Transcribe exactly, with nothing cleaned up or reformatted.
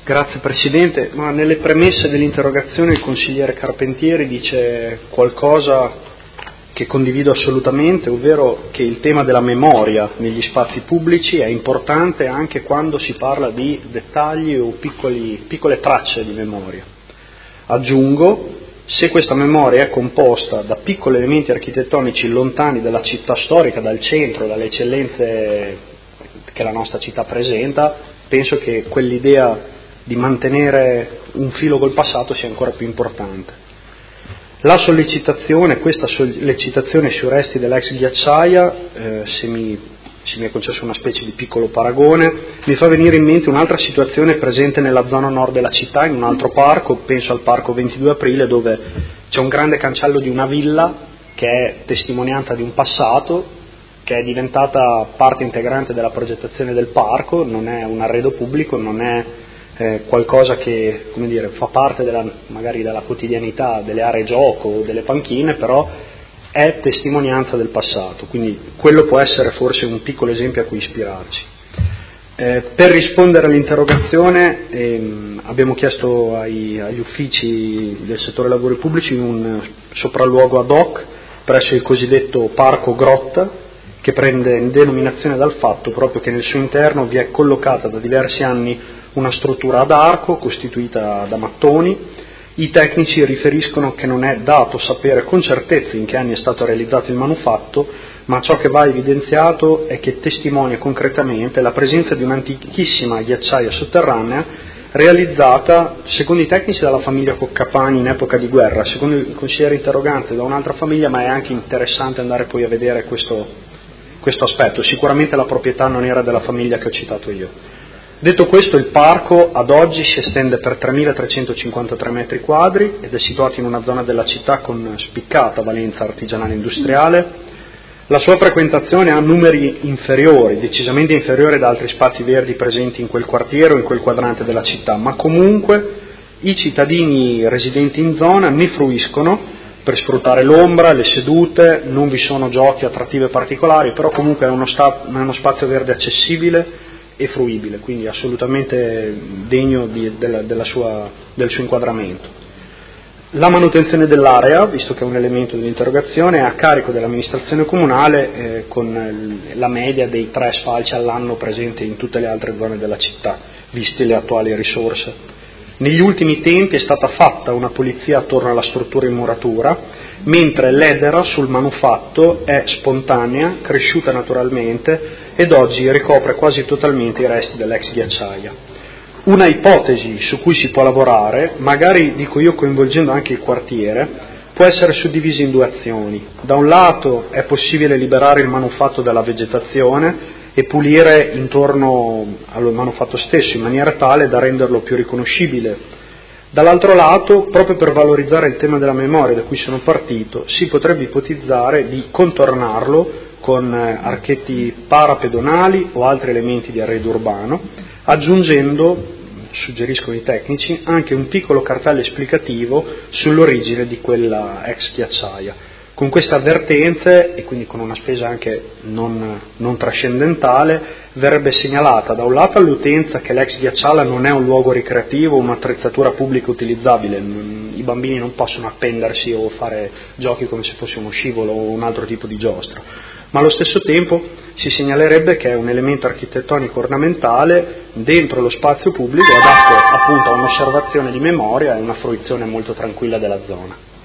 Grazie Presidente, ma nelle premesse dell'interrogazione il consigliere Carpentieri dice qualcosa che condivido assolutamente, ovvero che il tema della memoria negli spazi pubblici è importante anche quando si parla di dettagli o piccoli, piccole tracce di memoria. Aggiungo, se questa memoria è composta da piccoli elementi architettonici lontani dalla città storica, dal centro, dalle eccellenze che la nostra città presenta, penso che quell'idea di mantenere un filo col passato sia ancora più importante. La sollecitazione, questa sollecitazione sui resti dell'ex ghiacciaia, eh, se, mi, se mi è concesso una specie di piccolo paragone, mi fa venire in mente un'altra situazione presente nella zona nord della città, in un altro parco, penso al parco ventidue aprile, dove c'è un grande cancello di una villa che è testimonianza di un passato, che è diventata parte integrante della progettazione del parco, non è un arredo pubblico, non è eh, qualcosa che, come dire, fa parte della, magari della quotidianità delle aree gioco o delle panchine, però è testimonianza del passato, quindi quello può essere forse un piccolo esempio a cui ispirarci. Eh, per rispondere all'interrogazione ehm, abbiamo chiesto ai, agli uffici del settore lavori pubblici un sopralluogo ad hoc presso il cosiddetto Parco Grotta, che prende denominazione dal fatto proprio che nel suo interno vi è collocata da diversi anni una struttura ad arco costituita da mattoni. I tecnici riferiscono che non è dato sapere con certezza in che anni è stato realizzato il manufatto, ma ciò che va evidenziato è che testimonia concretamente la presenza di un'antichissima ghiacciaia sotterranea realizzata, secondo i tecnici, dalla famiglia Coccapani in epoca di guerra, secondo il consigliere interrogante da un'altra famiglia, ma è anche interessante andare poi a vedere questo, questo aspetto. Sicuramente la proprietà non era della famiglia che ho citato io. Detto questo, il parco ad oggi si estende per tremilatrecentocinquantatré metri quadri ed è situato in una zona della città con spiccata valenza artigianale industriale. La sua frequentazione ha numeri inferiori, decisamente inferiori da altri spazi verdi presenti in quel quartiere o in quel quadrante della città, ma comunque i cittadini residenti in zona ne fruiscono per sfruttare l'ombra, le sedute, non vi sono giochi attrattivi e particolari, però comunque è uno, sta- è uno spazio verde accessibile e fruibile, quindi assolutamente degno di, della, della sua, del suo inquadramento. La manutenzione dell'area, visto che è un elemento dell'interrogazione, è a carico dell'amministrazione comunale eh, con la media dei tre sfalci all'anno presenti in tutte le altre zone della città, viste le attuali risorse. Negli ultimi tempi è stata fatta una pulizia attorno alla struttura in muratura, mentre l'edera sul manufatto è spontanea, cresciuta naturalmente ed oggi ricopre quasi totalmente i resti dell'ex ghiacciaia. Una ipotesi su cui si può lavorare, magari dico io coinvolgendo anche il quartiere, può essere suddivisa in due azioni. Da un lato è possibile liberare il manufatto dalla vegetazione e pulire intorno al manufatto stesso in maniera tale da renderlo più riconoscibile. Dall'altro lato, proprio per valorizzare il tema della memoria da cui sono partito, si potrebbe ipotizzare di contornarlo con archetti parapedonali o altri elementi di arredo urbano, aggiungendo, suggeriscono i tecnici, anche un piccolo cartello esplicativo sull'origine di quella ex ghiacciaia. Con queste avvertenze, e quindi con una spesa anche non, non trascendentale, verrebbe segnalata da un lato all'utenza che l'ex ghiacciaia non è un luogo ricreativo, un'attrezzatura pubblica utilizzabile, i bambini non possono appendersi o fare giochi come se fosse uno scivolo o un altro tipo di giostra, ma allo stesso tempo si segnalerebbe che è un elemento architettonico ornamentale dentro lo spazio pubblico adatto appunto a un'osservazione di memoria e una fruizione molto tranquilla della zona.